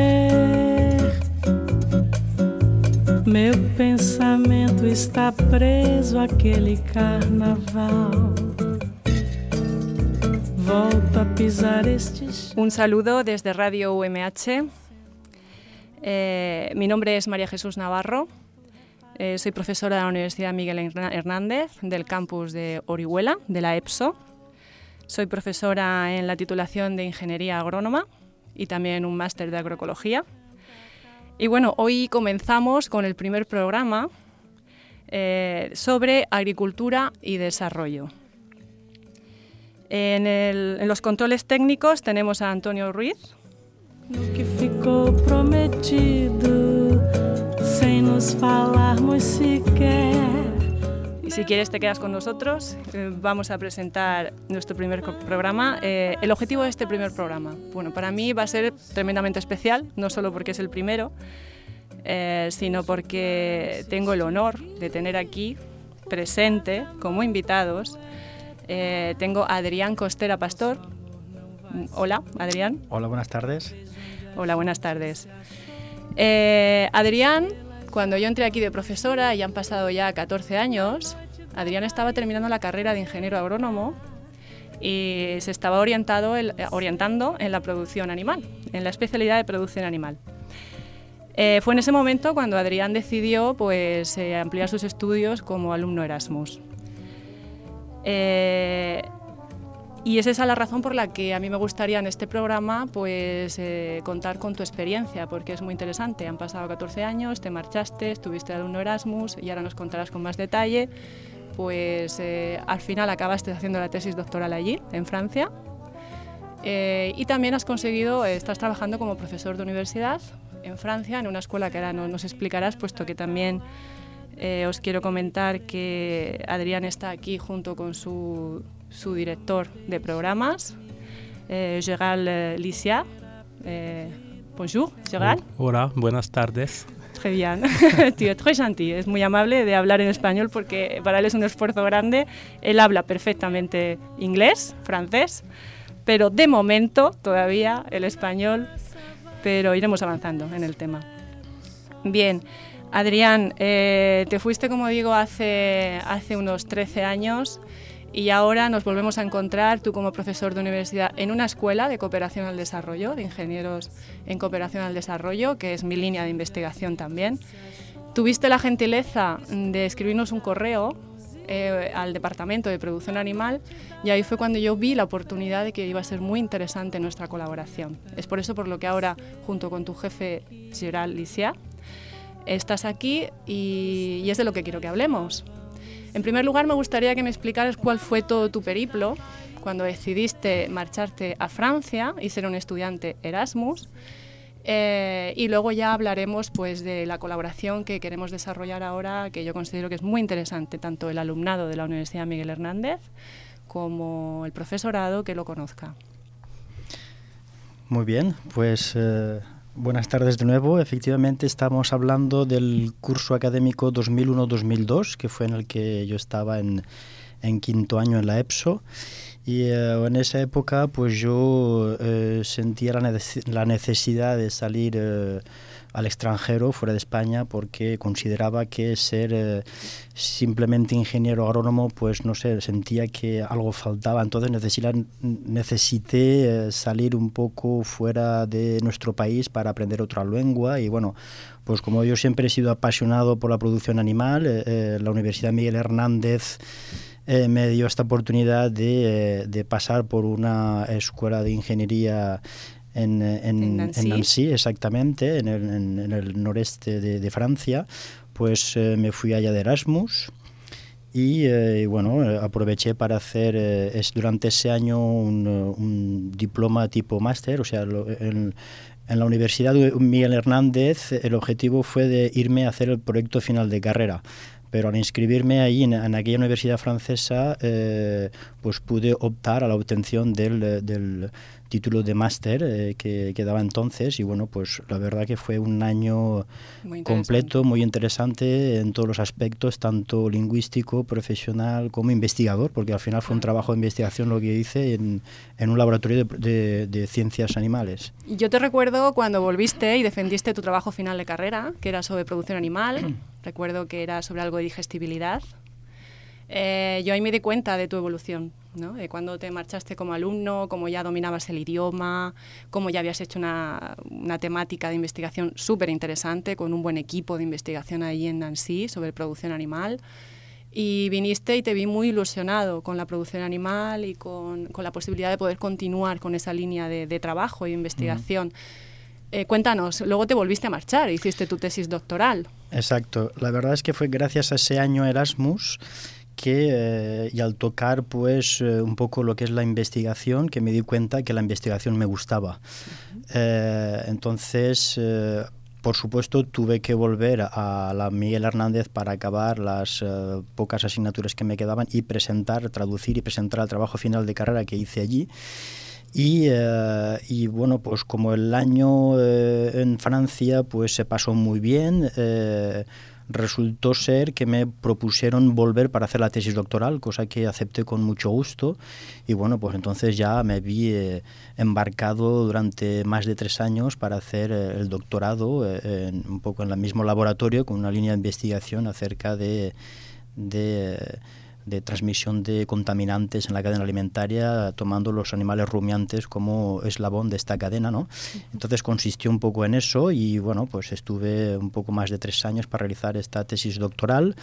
viver. Meu pensamento está preso àquele carnaval. Volto a pisar estes. Un saludo desde Radio UMH. Mi nombre es María Jesús Navarro. Soy profesora de la Universidad Miguel Hernández del campus de Orihuela, de la EPSO. Soy profesora en la titulación de Ingeniería Agrónoma y también un máster de Agroecología. Y bueno, hoy comenzamos con el primer programa sobre agricultura y desarrollo. En los controles técnicos tenemos a Antonio Ruiz. No que ficou prometido, sem nos falarmos sequer. Y si quieres te quedas con nosotros. Vamos a presentar nuestro primer programa. El objetivo de este primer programa, bueno, para mí va a ser tremendamente especial, no solo porque es el primero, sino porque tengo el honor de tener aquí presente como invitados. Tengo a Adrián Costera Pastor. Hola, Adrián. Hola, buenas tardes. Hola, buenas tardes. Adrián, cuando yo entré aquí de profesora, y han pasado ya 14 años, Adrián estaba terminando la carrera de ingeniero agrónomo y se estaba orientando en la producción animal, en la especialidad de producción animal. Fue en ese momento cuando Adrián decidió pues, ampliar sus estudios como alumno Erasmus. Y es esa la razón por la que a mí me gustaría en este programa pues, contar con tu experiencia, porque es muy interesante. Han pasado 14 años, te marchaste, estuviste de alumno Erasmus y ahora nos contarás con más detalle. Pues al final acabaste haciendo la tesis doctoral allí, en Francia, y también has conseguido, estás trabajando como profesor de universidad en Francia, en una escuela que ahora nos explicarás, puesto que también os quiero comentar que Adrián está aquí junto con su director de programas, Gérald Lissiat. Bonjour, Gérald. Hola, buenas tardes. Très bien, tu es très gentil, es muy amable de hablar en español porque para él es un esfuerzo grande. Él habla perfectamente inglés, francés, pero de momento todavía el español, pero iremos avanzando en el tema. Bien, Adrián, te fuiste, como digo, hace unos 13 años y ahora nos volvemos a encontrar, tú como profesor de universidad, en una escuela de cooperación al desarrollo, de ingenieros en cooperación al desarrollo, que es mi línea de investigación también. Tuviste la gentileza de escribirnos un correo al Departamento de Producción Animal y ahí fue cuando yo vi la oportunidad de que iba a ser muy interesante nuestra colaboración. Es por eso por lo que ahora, junto con tu jefe, Gérald Lissiat, estás aquí y es de lo que quiero que hablemos. En primer lugar, me gustaría que me explicaras cuál fue todo tu periplo cuando decidiste marcharte a Francia y ser un estudiante Erasmus. Y luego ya hablaremos pues, de la colaboración que queremos desarrollar ahora, que yo considero que es muy interesante, tanto el alumnado de la Universidad Miguel Hernández como el profesorado que lo conozca. Muy bien, pues buenas tardes de nuevo. Efectivamente estamos hablando del curso académico 2001-2002, que fue en el que yo estaba en quinto año en la EPSO. Y en esa época pues yo sentía la necesidad de salir al extranjero, fuera de España, porque consideraba que ser simplemente ingeniero agrónomo, pues no sé, sentía que algo faltaba. Entonces necesité salir un poco fuera de nuestro país para aprender otra lengua. Y bueno, pues como yo siempre he sido apasionado por la producción animal, la Universidad Miguel Hernández me dio esta oportunidad de pasar por una escuela de ingeniería en Nancy, exactamente, en el noreste de Francia. Pues me fui allá de Erasmus y bueno, aproveché para hacer durante ese año un diploma tipo máster, o sea, en la Universidad Miguel Hernández el objetivo fue de irme a hacer el proyecto final de carrera. Pero al inscribirme ahí en aquella universidad francesa, pues pude optar a la obtención del título de máster que daba entonces, y bueno, pues la verdad que fue un año completo, muy interesante en todos los aspectos, tanto lingüístico, profesional como investigador, porque al final fue un trabajo de investigación lo que hice en un laboratorio de ciencias animales. Yo te recuerdo cuando volviste y defendiste tu trabajo final de carrera, que era sobre producción animal, recuerdo que era sobre algo de digestibilidad. Yo ahí me di cuenta de tu evolución, ¿no? De cuando te marchaste como alumno, cómo ya dominabas el idioma, cómo ya habías hecho una temática de investigación súper interesante con un buen equipo de investigación ahí en Nancy sobre producción animal. Y viniste y te vi muy ilusionado con la producción animal y con la posibilidad de poder continuar con esa línea de trabajo y investigación. Cuéntanos, luego te volviste a marchar, hiciste tu tesis doctoral. Exacto, la verdad es que fue gracias a ese año Erasmus que y al tocar pues un poco lo que es la investigación, que me di cuenta que la investigación me gustaba. Entonces, por supuesto, tuve que volver a la Miguel Hernández para acabar las pocas asignaturas que me quedaban y traducir y presentar el trabajo final de carrera que hice allí. Y bueno, pues como el año en Francia pues se pasó muy bien, resultó ser que me propusieron volver para hacer la tesis doctoral, cosa que acepté con mucho gusto, y bueno, pues entonces ya me vi embarcado durante más de 3 años para hacer el doctorado un poco en el mismo laboratorio con una línea de investigación acerca de transmisión de contaminantes en la cadena alimentaria, tomando los animales rumiantes como eslabón de esta cadena, ¿no? Entonces consistió un poco en eso y bueno, pues estuve un poco más de 3 años para realizar esta tesis doctoral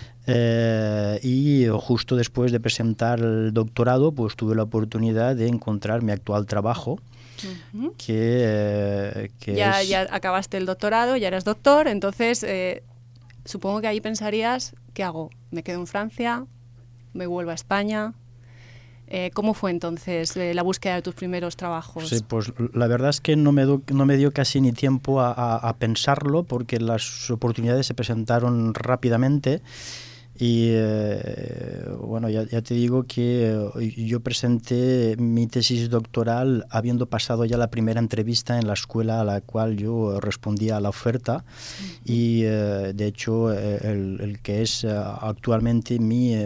y justo después de presentar el doctorado pues tuve la oportunidad de encontrar mi actual trabajo. Que ya acabaste el doctorado, ya eres doctor, entonces supongo que ahí pensarías, ¿qué hago? ¿Me quedo en Francia? ¿Me vuelvo a España? ¿Cómo fue entonces la búsqueda de tus primeros trabajos? Sí, pues la verdad es que no me dio casi ni tiempo a pensarlo porque las oportunidades se presentaron rápidamente. Y bueno, ya te digo que yo presenté mi tesis doctoral habiendo pasado ya la primera entrevista en la escuela a la cual yo respondía a la oferta y de hecho el que es actualmente mi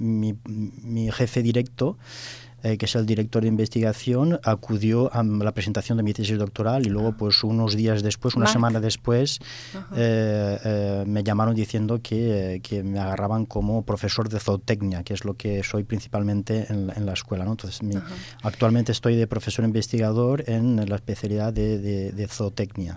jefe directo, que es el director de investigación, acudió a la presentación de mi tesis doctoral y luego pues unos días después, una semana después, me llamaron diciendo que me agarraban como profesor de zootecnia, que es lo que soy principalmente en la escuela, ¿no? Entonces actualmente estoy de profesor investigador en la especialidad de zootecnia.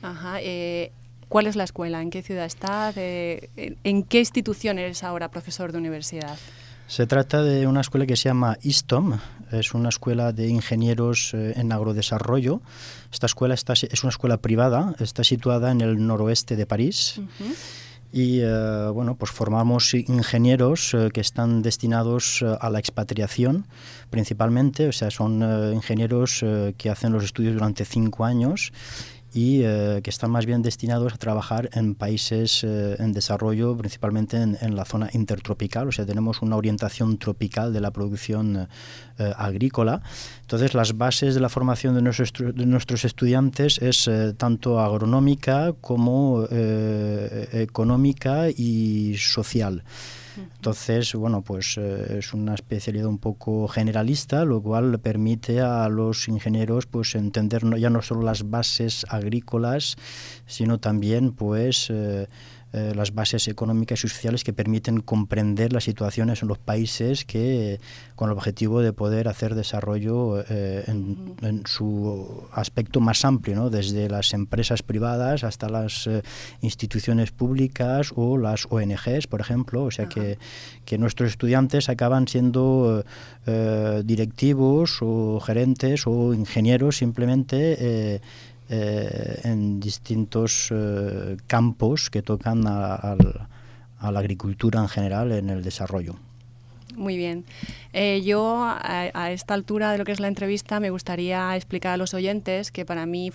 ¿Cuál es la escuela? ¿En qué ciudad está? ¿En qué institución eres ahora profesor de universidad? Se trata de una escuela que se llama ISTOM, es una escuela de ingenieros en agrodesarrollo. Esta escuela es una escuela privada, está situada en el noroeste de París. Y bueno, pues formamos ingenieros que están destinados a la expatriación principalmente, o sea, son ingenieros que hacen los estudios durante 5 años y que están más bien destinados a trabajar en países en desarrollo, principalmente en la zona intertropical, o sea, tenemos una orientación tropical de la producción agrícola. Entonces, las bases de la formación de nuestros estudiantes es tanto agronómica como económica y social. Entonces, bueno, pues es una especialidad un poco generalista, lo cual permite a los ingenieros pues entender ya no solo las bases agrícolas, sino también pues las bases económicas y sociales que permiten comprender las situaciones en los países con el objetivo de poder hacer desarrollo en su aspecto más amplio, ¿no? Desde las empresas privadas hasta las instituciones públicas o las ONGs, por ejemplo. O sea que nuestros estudiantes acaban siendo directivos o gerentes o ingenieros simplemente en distintos campos que tocan a la agricultura en general en el desarrollo. Muy bien. Yo a esta altura de lo que es la entrevista me gustaría explicar a los oyentes que para mí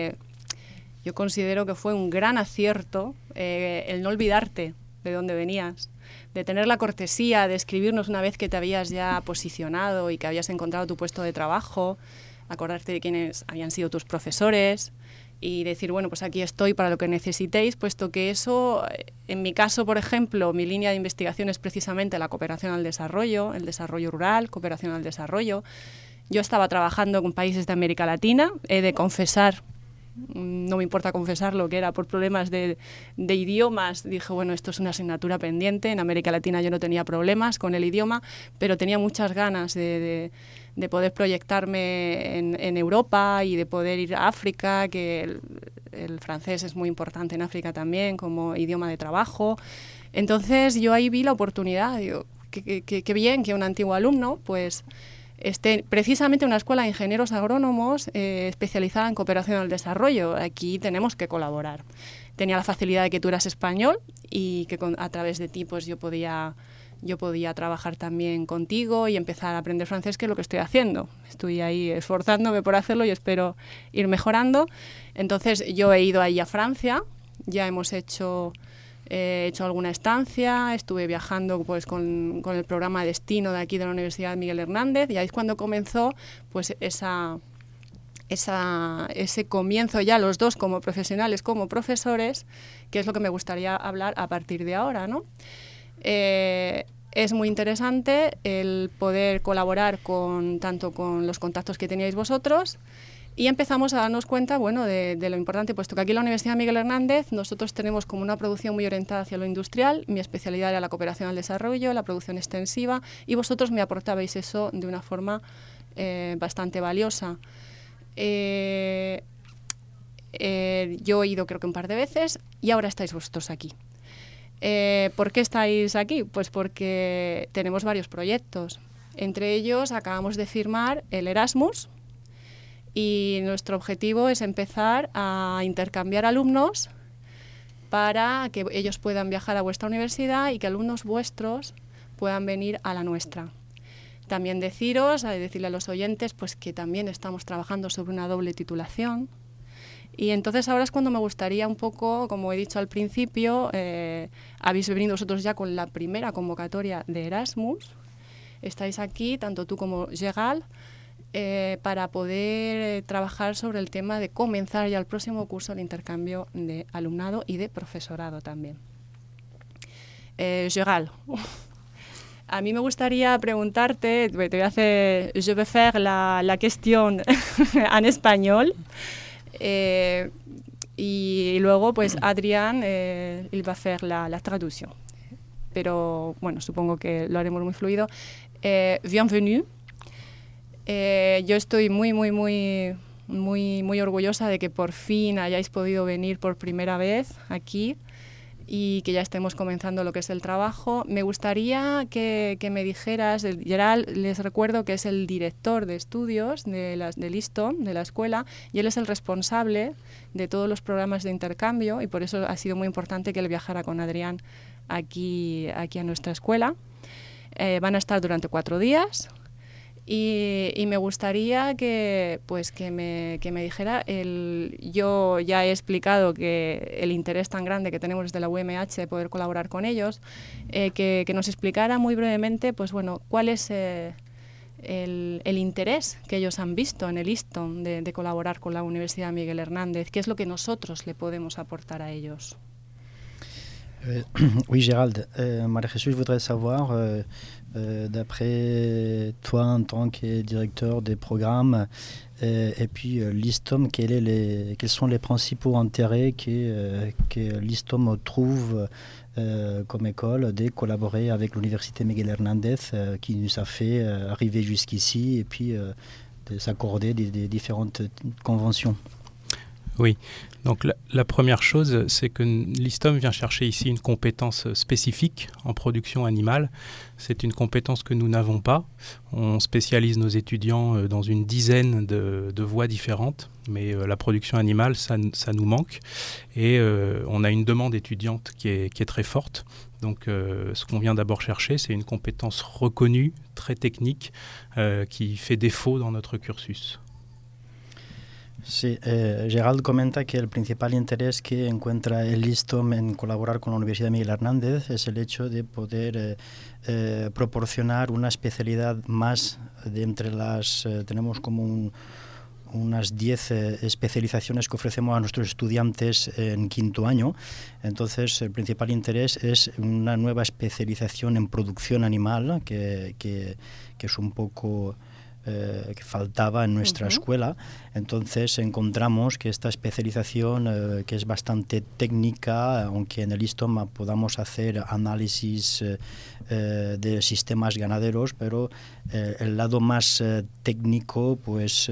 yo considero que fue un gran acierto el no olvidarte de dónde venías, de tener la cortesía de escribirnos una vez que te habías ya posicionado y que habías encontrado tu puesto de trabajo. acordarte de quiénes habían sido tus profesores y decir, bueno, pues aquí estoy para lo que necesitéis, puesto que eso, en mi caso, por ejemplo, mi línea de investigación es precisamente la cooperación al desarrollo, el desarrollo rural, cooperación al desarrollo. Yo estaba trabajando con países de América Latina, he de confesar, no me importa confesarlo, que era por problemas de idiomas. Dije, bueno, esto es una asignatura pendiente. En América Latina yo no tenía problemas con el idioma, pero tenía muchas ganas de poder proyectarme en Europa y de poder ir a África, que el francés es muy importante en África también como idioma de trabajo. Entonces yo ahí vi la oportunidad. Digo, qué bien que un antiguo alumno, pues, esté precisamente en una escuela de ingenieros agrónomos especializada en cooperación al desarrollo. Aquí tenemos que colaborar. Tenía la facilidad de que tú eras español y que a través de ti pues yo podía trabajar también contigo y empezar a aprender francés, que es lo que estoy haciendo. Estoy ahí esforzándome por hacerlo y espero ir mejorando. Entonces yo he ido ahí a Francia, ya hemos hecho alguna estancia, estuve viajando pues con el programa Destino de aquí de la Universidad Miguel Hernández, y ahí es cuando comenzó pues ese comienzo ya los dos como profesionales, como profesores, que es lo que me gustaría hablar a partir de ahora, ¿no? Es muy interesante el poder colaborar tanto con los contactos que teníais vosotros, y empezamos a darnos cuenta, bueno, de lo importante, puesto que aquí en la Universidad Miguel Hernández nosotros tenemos como una producción muy orientada hacia lo industrial. Mi especialidad era la cooperación al desarrollo, la producción extensiva, y vosotros me aportabais eso de una forma bastante valiosa. Yo he ido creo que un par de veces y ahora estáis vosotros aquí. ¿Por qué estáis aquí? Pues porque tenemos varios proyectos. Entre ellos acabamos de firmar el Erasmus, y nuestro objetivo es empezar a intercambiar alumnos para que ellos puedan viajar a vuestra universidad y que alumnos vuestros puedan venir a la nuestra. También decirle a los oyentes pues que también estamos trabajando sobre una doble titulación. Y entonces ahora es cuando me gustaría un poco, como he dicho al principio, habéis venido vosotros ya con la primera convocatoria de Erasmus. Estáis aquí, tanto tú como Gérald, para poder trabajar sobre el tema de comenzar ya el próximo curso el intercambio de alumnado y de profesorado también. Gérald, a mí me gustaría preguntarte, te voy a hacer, je vais faire la question en español, y luego pues Adrián, il va faire la traducción, pero bueno, supongo que lo haremos muy fluido. Bienvenue. Yo estoy muy orgullosa de que por fin hayáis podido venir por primera vez aquí y que ya estemos comenzando lo que es el trabajo. Me gustaría que me dijeras, Gerald, les recuerdo que es el director de estudios del ISTOM, de la escuela, y él es el responsable de todos los programas de intercambio, y por eso ha sido muy importante que él viajara con Adrián aquí a nuestra escuela. Van a estar durante 4 días. Y me gustaría que me dijera, yo ya he explicado que el interés tan grande que tenemos desde la UMH de poder colaborar con ellos, que nos explicara muy brevemente, pues bueno, cuál es el interés que ellos han visto en el ISTOM de colaborar con la Universidad Miguel Hernández, qué es lo que nosotros le podemos aportar a ellos. Oui, Gérald. Marie-Jesús, je voudrais savoir, d'après toi en tant que directeur des programmes, et puis l'ISTOM, quels sont les principaux intérêts que l'ISTOM trouve comme école de collaborer avec l'Université Miguel Hernández, qui nous a fait arriver jusqu'ici, et puis de s'accorder des différentes conventions. Oui, donc la première chose, c'est que l'ISTOM vient chercher ici une compétence spécifique en production animale. C'est une compétence que nous n'avons pas. On spécialise nos étudiants dans une dizaine de voies différentes, mais la production animale, ça nous manque. Et on a une demande étudiante qui est très forte. Donc ce qu'on vient d'abord chercher, c'est une compétence reconnue, très technique, qui fait défaut dans notre cursus. Sí, Gerald comenta que el principal interés que encuentra el ISTOM en colaborar con la Universidad Miguel Hernández es el hecho de poder proporcionar una especialidad más de entre las... tenemos como unas 10 especializaciones que ofrecemos a nuestros estudiantes en quinto año. Entonces, el principal interés es una nueva especialización en producción animal, que es un poco que faltaba en nuestra escuela. Entonces encontramos que esta especialización, que es bastante técnica, aunque en el ISTOM podamos hacer análisis de sistemas ganaderos, pero el lado más técnico pues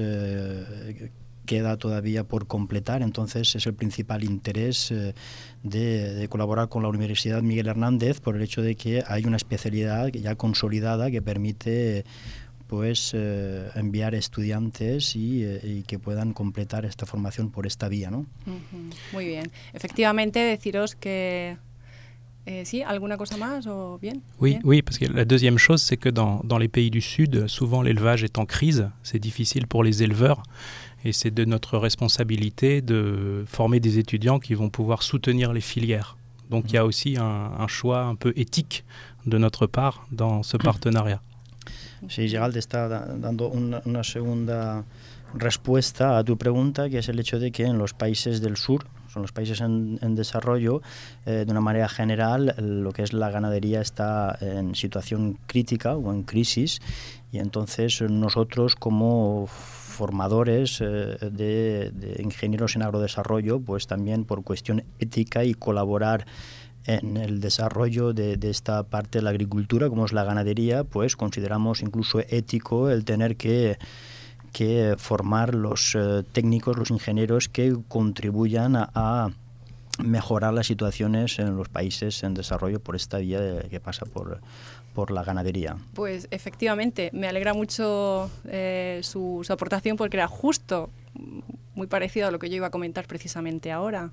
queda todavía por completar. Entonces es el principal interés de colaborar con la Universidad Miguel Hernández, por el hecho de que hay una especialidad ya consolidada que permite pues enviar estudiantes y que puedan completar esta formación por esta vía, ¿no? Muy bien. Efectivamente, deciros que... ¿Sí? ¿Alguna cosa más o bien? Oui, bien. Oui, parce que la deuxième chose, c'est que dans les pays du Sud, souvent l'élevage est en crise, c'est difficile pour les éleveurs, et c'est de notre responsabilité de former des étudiants qui vont pouvoir soutenir les filières. Donc il y a aussi un choix un peu éthique de notre part dans ce partenariat. Sí, Gerald está dando una segunda respuesta a tu pregunta, que es el hecho de que en los países del sur, son los países en desarrollo, de una manera general, lo que es la ganadería está en situación crítica o en crisis, y entonces nosotros como formadores de ingenieros en agrodesarrollo, pues también por cuestión ética y colaborar en el desarrollo de esta parte de la agricultura, como es la ganadería, pues consideramos incluso ético el tener que formar los técnicos, los ingenieros que contribuyan a mejorar las situaciones en los países en desarrollo por esta vía que pasa por la ganadería. Pues efectivamente, me alegra mucho su aportación, porque era justo muy parecido a lo que yo iba a comentar precisamente ahora.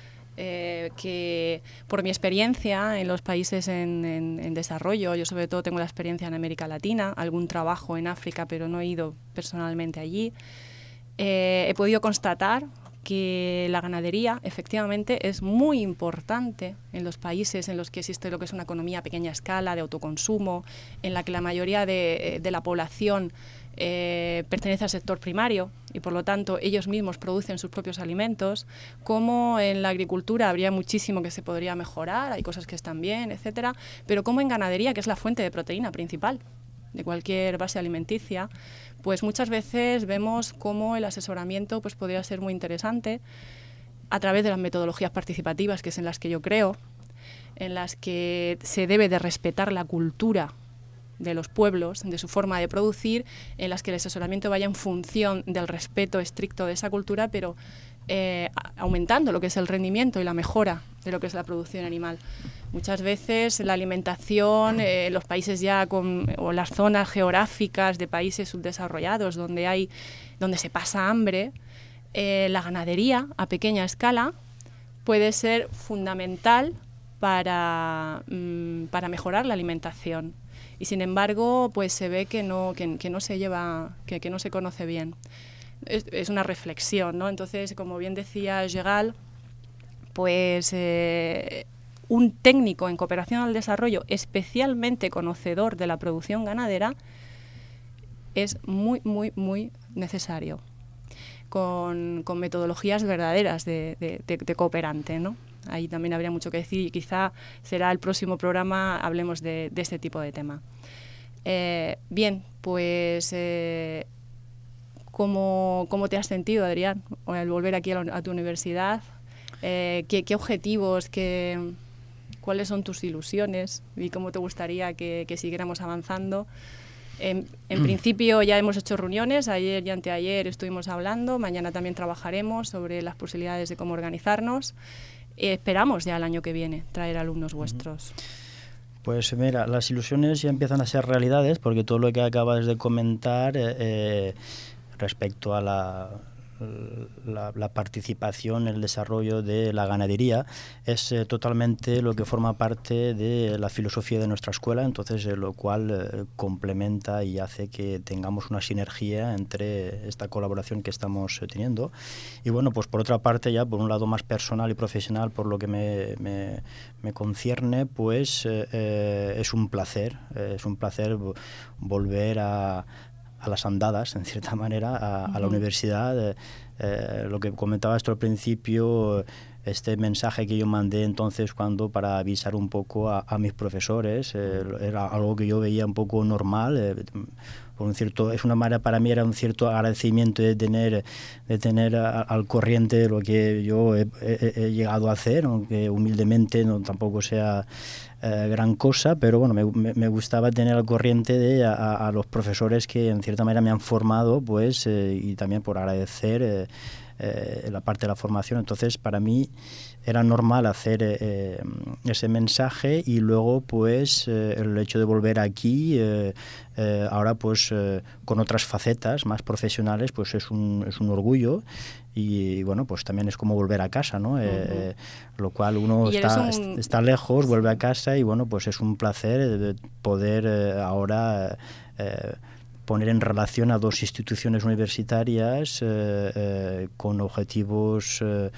Que por mi experiencia en los países en desarrollo, yo sobre todo tengo la experiencia en América Latina, algún trabajo en África, pero no he ido personalmente allí, he podido constatar que la ganadería efectivamente es muy importante en los países en los que existe lo que es una economía a pequeña escala, de autoconsumo, en la que la mayoría de la población pertenece al sector primario y por lo tanto ellos mismos producen sus propios alimentos. Como en la agricultura habría muchísimo que se podría mejorar, hay cosas que están bien, etcétera, pero como en ganadería, que es la fuente de proteína principal de cualquier base alimenticia, pues muchas veces vemos cómo el asesoramiento pues podría ser muy interesante a través de las metodologías participativas, que es en las que yo creo, en las que se debe de respetar la cultura de los pueblos, de su forma de producir, en las que el asesoramiento vaya en función del respeto estricto de esa cultura, pero aumentando lo que es el rendimiento y la mejora de lo que es la producción animal. Muchas veces la alimentación, los países ya o las zonas geográficas de países subdesarrollados donde se pasa hambre, la ganadería a pequeña escala puede ser fundamental para mejorar la alimentación. Y sin embargo, pues se ve que no se lleva, que no se conoce bien. Es una reflexión, ¿no? Entonces, como bien decía Gerald, pues un técnico en cooperación al desarrollo especialmente conocedor de la producción ganadera es muy, muy, muy necesario, con metodologías verdaderas de cooperante, ¿no? Ahí también habría mucho que decir y quizá será el próximo programa, hablemos de este tipo de tema. Bien, pues ¿cómo te has sentido, Adrián, al volver aquí a tu universidad? ¿Qué objetivos, cuáles son tus ilusiones y cómo te gustaría que siguiéramos avanzando? En principio ya hemos hecho reuniones, ayer y anteayer estuvimos hablando, mañana también trabajaremos sobre las posibilidades de cómo organizarnos. Esperamos ya el año que viene traer alumnos vuestros. Pues mira, las ilusiones ya empiezan a ser realidades, porque todo lo que acabas de comentar respecto a la participación en el desarrollo de la ganadería es totalmente lo que forma parte de la filosofía de nuestra escuela, entonces lo cual complementa y hace que tengamos una sinergia entre esta colaboración que estamos teniendo. Y bueno, pues por otra parte, ya por un lado más personal y profesional, por lo que me concierne, pues es un placer volver a a las andadas, en cierta manera, a la universidad. Lo que comentabas tú al principio, este mensaje que yo mandé entonces para avisar un poco a mis profesores, era algo que yo veía un poco normal. Es una manera, para mí era un cierto agradecimiento de tener al corriente de lo que yo he llegado a hacer, aunque humildemente no tampoco sea gran cosa, pero bueno, me gustaba tener al corriente a los profesores que en cierta manera me han formado, pues, y también por agradecer la parte de la formación. Entonces, para mí era normal hacer ese mensaje, y luego pues el hecho de volver aquí ahora pues con otras facetas más profesionales, pues es un orgullo, y bueno, pues también es como volver a casa, ¿no? Lo cual uno está lejos, vuelve a casa, y bueno, pues es un placer poder ahora poner en relación a dos instituciones universitarias con objetivos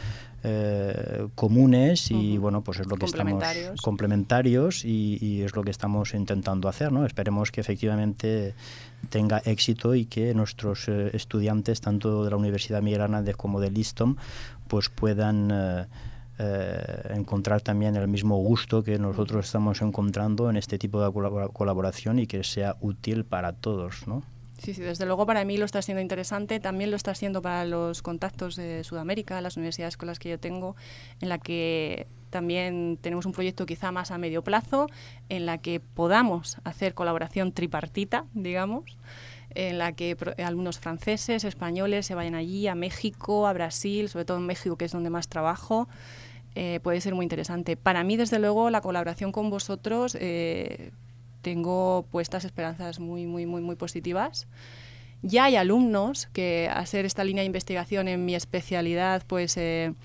comunes, y bueno, pues es lo que estamos complementarios, y es lo que estamos intentando hacer, ¿no? Esperemos que efectivamente tenga éxito, y que nuestros estudiantes, tanto de la Universidad Miguel Hernández como del ISTOM, pues puedan encontrar también el mismo gusto que nosotros estamos encontrando en este tipo de colaboración, y que sea útil para todos, ¿no? Sí, desde luego para mí lo está siendo interesante, también lo está siendo para los contactos de Sudamérica, las universidades con las que yo tengo, en la que también tenemos un proyecto quizá más a medio plazo, en la que podamos hacer colaboración tripartita, digamos, en la que alumnos franceses, españoles se vayan allí, a México, a Brasil, sobre todo en México, que es donde más trabajo. Puede ser muy interesante. Para mí, desde luego, la colaboración con vosotros, tengo puestas esperanzas muy positivas. Ya hay alumnos que, a hacer esta línea de investigación en mi especialidad, pues en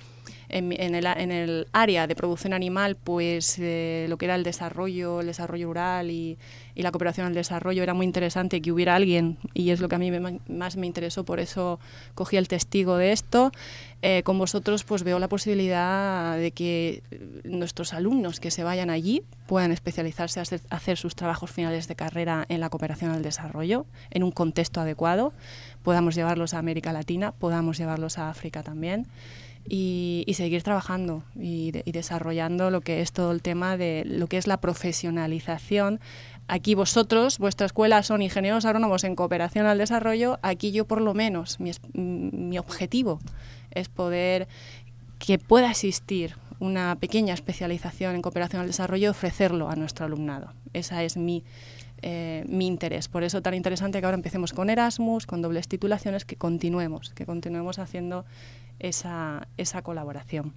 el área de producción animal, pues lo que era el desarrollo rural y la cooperación al desarrollo, era muy interesante que hubiera alguien, y es lo que a mí más me interesó, por eso cogí el testigo de esto. Con vosotros pues veo la posibilidad de que nuestros alumnos que se vayan allí puedan especializarse a hacer sus trabajos finales de carrera en la cooperación al desarrollo, en un contexto adecuado, podamos llevarlos a América Latina, podamos llevarlos a África también, y seguir trabajando y desarrollando lo que es todo el tema de lo que es la profesionalización. Aquí vosotros, vuestra escuela son ingenieros agrónomos en cooperación al desarrollo. Aquí yo, por lo menos, mi objetivo es que pueda existir una pequeña especialización en cooperación al desarrollo y ofrecerlo a nuestro alumnado. Esa es mi interés. Por eso tan interesante que ahora empecemos con Erasmus, con dobles titulaciones, que continuemos haciendo esa colaboración.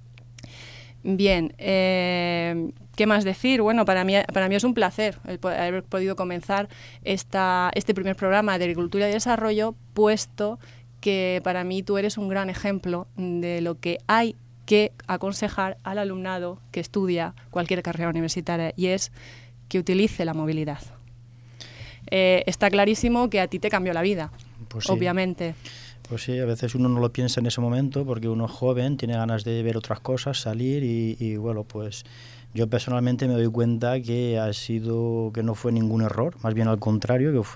Bien, ¿qué más decir? Bueno, para mí es un placer el haber podido comenzar este primer programa de agricultura y desarrollo, puesto que para mí tú eres un gran ejemplo de lo que hay que aconsejar al alumnado que estudia cualquier carrera universitaria, y es que utilice la movilidad. Está clarísimo que a ti te cambió la vida, pues sí, obviamente. Pues sí, a veces uno no lo piensa en ese momento porque uno es joven, tiene ganas de ver otras cosas, salir, y bueno, pues yo personalmente me doy cuenta que no fue ningún error, más bien al contrario, que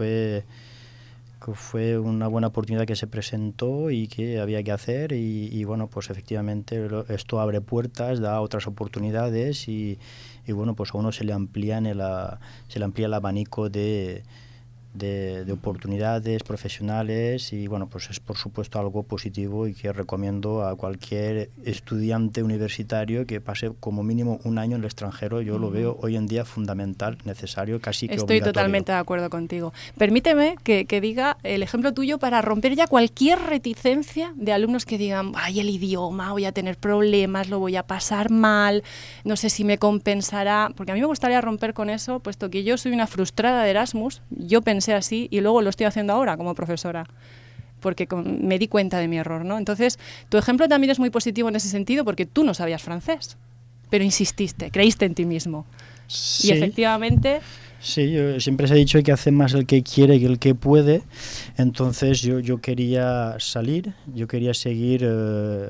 fue una buena oportunidad que se presentó y que había que hacer, y bueno, pues efectivamente esto abre puertas, da otras oportunidades, y bueno, pues a uno se le amplía el abanico de oportunidades profesionales, y bueno, pues es por supuesto algo positivo, y que recomiendo a cualquier estudiante universitario que pase como mínimo un año en el extranjero. Yo lo veo hoy en día fundamental, necesario, casi que obligatorio. Estoy totalmente de acuerdo contigo. Permíteme que diga el ejemplo tuyo para romper ya cualquier reticencia de alumnos que digan, ay, el idioma, voy a tener problemas, lo voy a pasar mal, no sé si me compensará, porque a mí me gustaría romper con eso, puesto que yo soy una frustrada de Erasmus. Yo pensé así y luego lo estoy haciendo ahora como profesora, porque me di cuenta de mi error, ¿no? Entonces, tu ejemplo también es muy positivo en ese sentido, porque tú no sabías francés, pero insististe, creíste en ti mismo. Sí. Y efectivamente... Sí, yo siempre se ha dicho que hace más el que quiere que el que puede. Entonces yo quería salir, yo quería seguir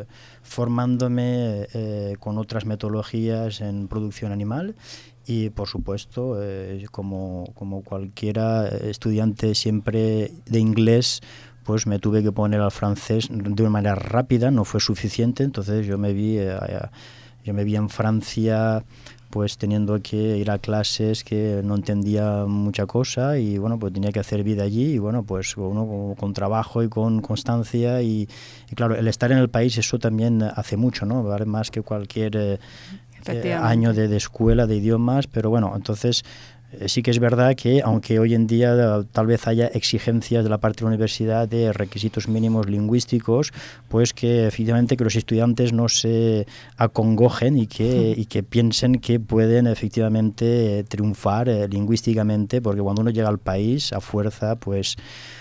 formándome con otras metodologías en producción animal y, por supuesto, como cualquiera estudiante siempre de inglés, pues me tuve que poner al francés de una manera rápida, no fue suficiente, entonces yo me vi en Francia pues teniendo que ir a clases que no entendía mucha cosa y bueno, pues tenía que hacer vida allí y bueno, pues uno con trabajo y con constancia y claro, el estar en el país eso también hace mucho, ¿no? Vale más que cualquier año de escuela de idiomas, pero bueno, entonces sí que es verdad que aunque hoy en día tal vez haya exigencias de la parte de la universidad de requisitos mínimos lingüísticos, pues que efectivamente que los estudiantes no se acongojen y que piensen que pueden efectivamente triunfar lingüísticamente, porque cuando uno llega al país a fuerza pues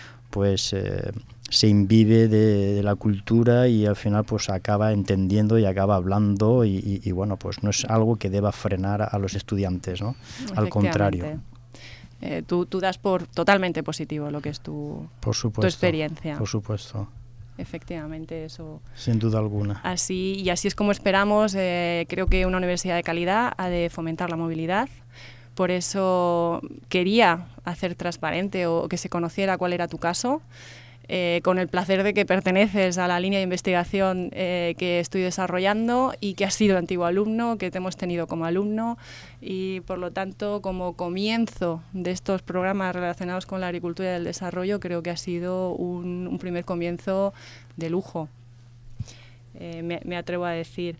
se imbibe de la cultura y al final pues acaba entendiendo y acaba hablando y bueno, pues no es algo que deba frenar a los estudiantes, ¿no? Al contrario. Tú das por totalmente positivo lo que es tu experiencia. Por supuesto. Efectivamente, eso. Sin duda alguna. Así es como esperamos. Creo que una universidad de calidad ha de fomentar la movilidad. Por eso quería hacer transparente o que se conociera cuál era tu caso. Con el placer de que perteneces a la línea de investigación que estoy desarrollando y que has sido antiguo alumno, que te hemos tenido como alumno y por lo tanto como comienzo de estos programas relacionados con la agricultura y el desarrollo creo que ha sido un primer comienzo de lujo, me atrevo a decir.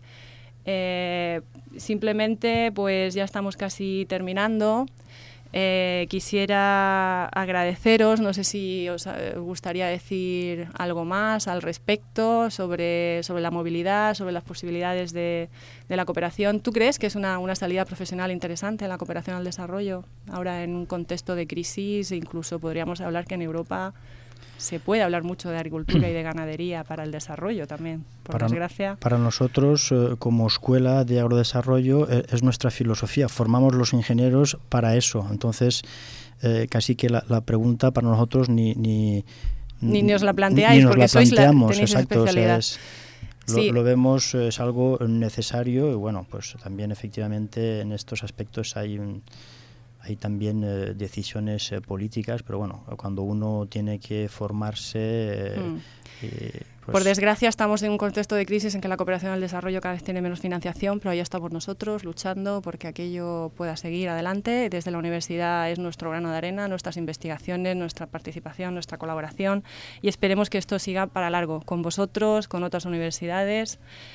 Simplemente pues ya estamos casi terminando. Quisiera agradeceros, no sé si os gustaría decir algo más al respecto sobre la movilidad, sobre las posibilidades de la cooperación. ¿Tú crees que es una salida profesional interesante la cooperación al desarrollo? Ahora en un contexto de crisis, incluso podríamos hablar que en Europa se puede hablar mucho de agricultura y de ganadería para el desarrollo también, por desgracia. Para nosotros, como escuela de agrodesarrollo, es nuestra filosofía. Formamos los ingenieros para eso. Entonces, casi que la pregunta para nosotros ni os la planteáis, porque tenéis exacto, especialidad. O sea, lo vemos, es algo necesario y bueno, pues también efectivamente en estos aspectos hay también decisiones políticas, pero bueno, cuando uno tiene que formarse... pues por desgracia estamos en un contexto de crisis en que la cooperación al desarrollo cada vez tiene menos financiación, pero ahí estamos nosotros luchando porque aquello pueda seguir adelante. Desde la universidad es nuestro grano de arena, nuestras investigaciones, nuestra participación, nuestra colaboración y esperemos que esto siga para largo, con vosotros, con otras universidades.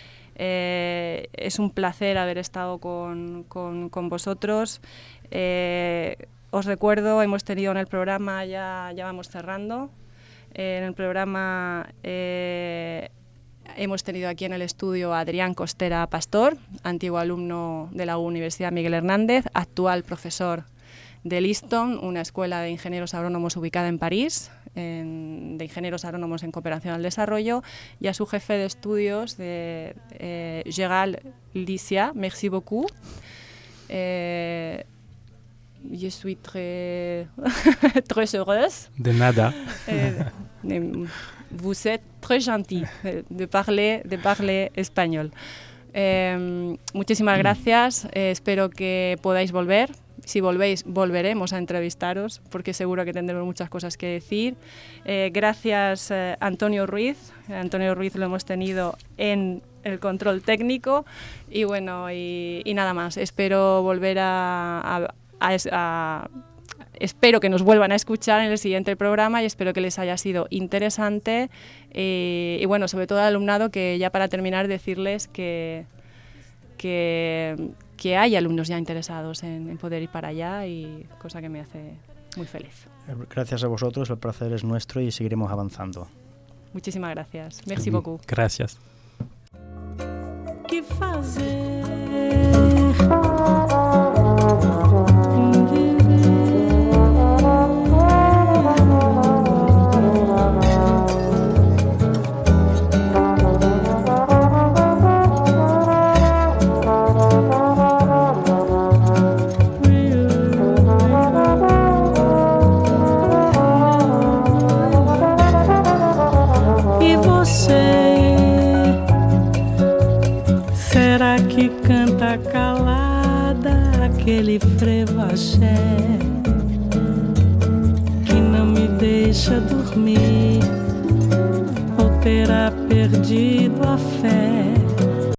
Es un placer haber estado con vosotros. Os recuerdo, hemos tenido en el programa, ya vamos cerrando, en el programa hemos tenido aquí en el estudio a Adrián Costera Pastor, antiguo alumno de la Universidad Miguel Hernández, actual profesor de Liston, una escuela de ingenieros agrónomos ubicada en París, de ingenieros agrónomos en cooperación al desarrollo, y a su jefe de estudios, Gérald Licia. Merci beaucoup. Je suis très heureuse. De nada. Vous êtes très gentil de parler español. Muchísimas gracias. Espero que podáis volver. Si volvéis, volveremos a entrevistaros porque seguro que tendremos muchas cosas que decir. Gracias Antonio Ruiz. Antonio Ruiz lo hemos tenido en el control técnico y bueno, y nada más. Espero volver espero que nos vuelvan a escuchar en el siguiente programa y espero que les haya sido interesante y bueno, sobre todo al alumnado, que ya para terminar decirles que hay alumnos ya interesados en poder ir para allá, y cosa que me hace muy feliz. Gracias a vosotros, el placer es nuestro y seguiremos avanzando. Muchísimas gracias. Merci beaucoup. Gracias. Que fazer? Será que canta calada aquele frevo axé que não me deixa dormir? Ou terá perdido a fé